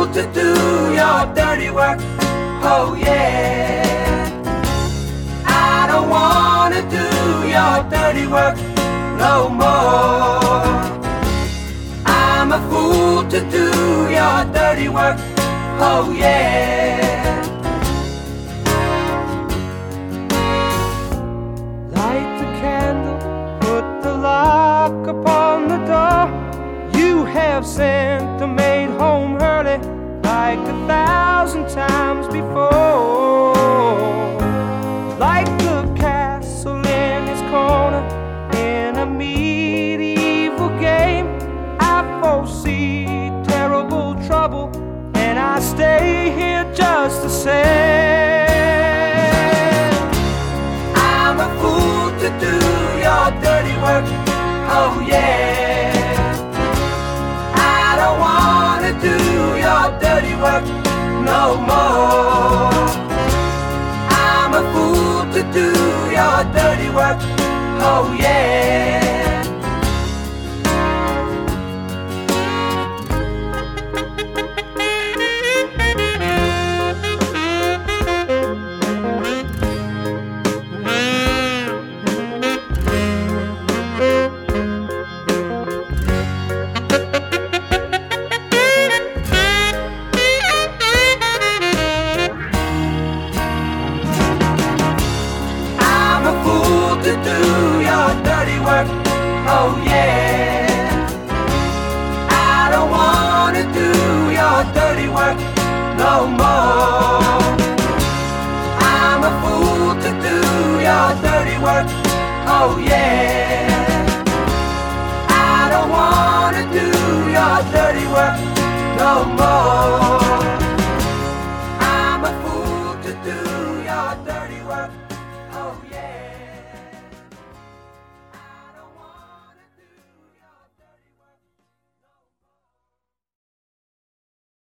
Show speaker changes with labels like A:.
A: to do your dirty work. Oh yeah. I don't wanna do your dirty work no more. I'm a fool to do your dirty work. Oh yeah. Light the candle, put the lock upon the door. You have sent the maid home early like 1,000 times before. Like the castle in its corner in a medieval game, I foresee terrible trouble, and I stay here just the same. I'm a fool to do your dirty work. Oh yeah. I don't wanna do your dirty work no more. I'm a fool to do your dirty work. Oh yeah. To do your dirty work, oh yeah. I don't wanna do your dirty work no more. I'm a fool to do your dirty work, oh yeah. I don't wanna do your dirty work no more.